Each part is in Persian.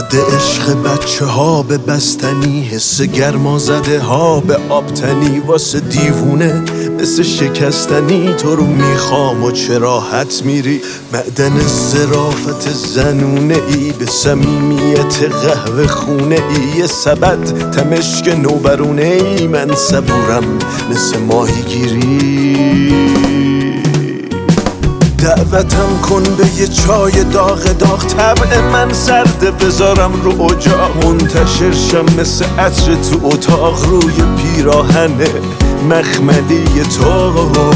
زده عشق بچه ها به بستنی، حس گرما زده ها به آبتنی، واسه دیوونه مثل شکستنی تو رو میخوام و چرا حت میری. معدن ظرافت زنونه ای به صمیمیت قهوه خونه ای، یه سبد تمشک نوبرونه ای، من صبورم مثل ماهیگیری. دعوتم کن به یه چای داغ داغ، طبع من سرده بذارم رو اجاق، منتشر شم مثل عطر تو اتاق روی پیراهن مخملی تو.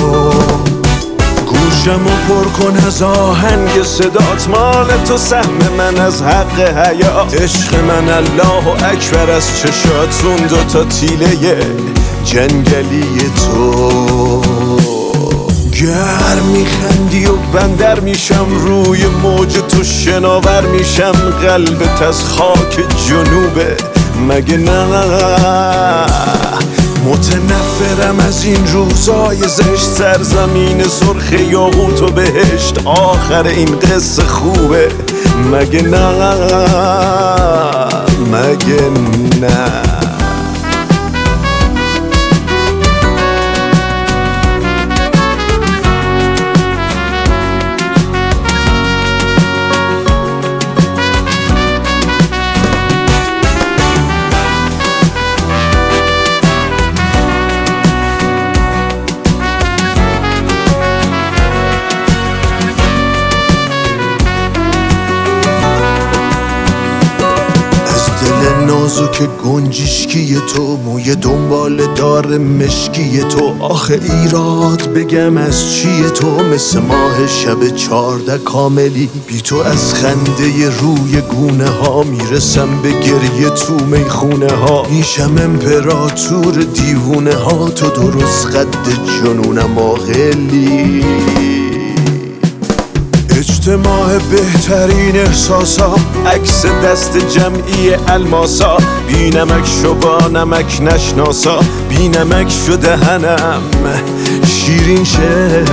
گوشمو پر کن از آهنگ صدات، مال تو سهم من از حق حیات، عشق من الله اکبر از چشات، اون دوتا تیله جنگلی تو. گر میخندی و بندر میشم روی موج تو، شناور میشم قلبت از خاک جنوبه مگه نه؟ متنفرم از این روزای زشت، سرزمین سرخ یاقوت و بهشت، آخر این قصه خوبه مگه نه؟ مگه نه؟ نازک گنجشکی تو، موی دنبال دار مشکی تو، آخه ایراد بگم از چیه تو، مثل ماه شب 14 کاملی، بی تو از خنده روی گونه ها میرسم به گریه تو میخونه ها، میشم امپراتور دیوونه ها، تو درست قد جنونم آقلی. اجتماع بهترین احساسا، عکس دست جمعی الماسا، بی نمک شو با نمک نشناسا، بی نمک شو دهنم شیرین شه.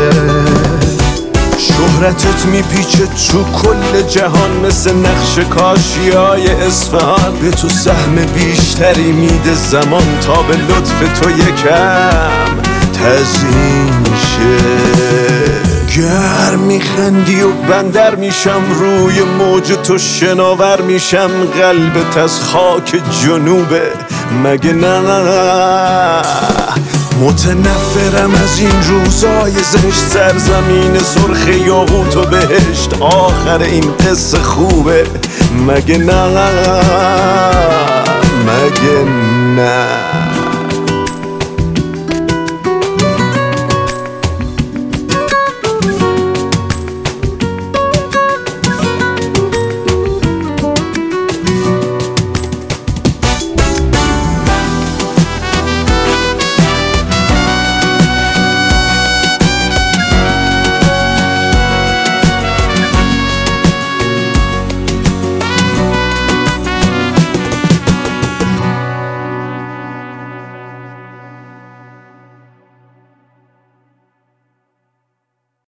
شهرتت میپیچه تو کل جهان مثل نقش کاشیای اصفهان، به تو سهم بیشتری میده زمان تا به لطف تو یکم تزیین شه. گر میخندی و بندر میشم روی موج تو، شناور میشم قلبت از خاک جنوبه مگه نه؟ متنفرم از این روزای زشت، سرزمین سرخ یاقوت و بهشت، آخر این قصه خوبه مگه نه؟ مگه نه؟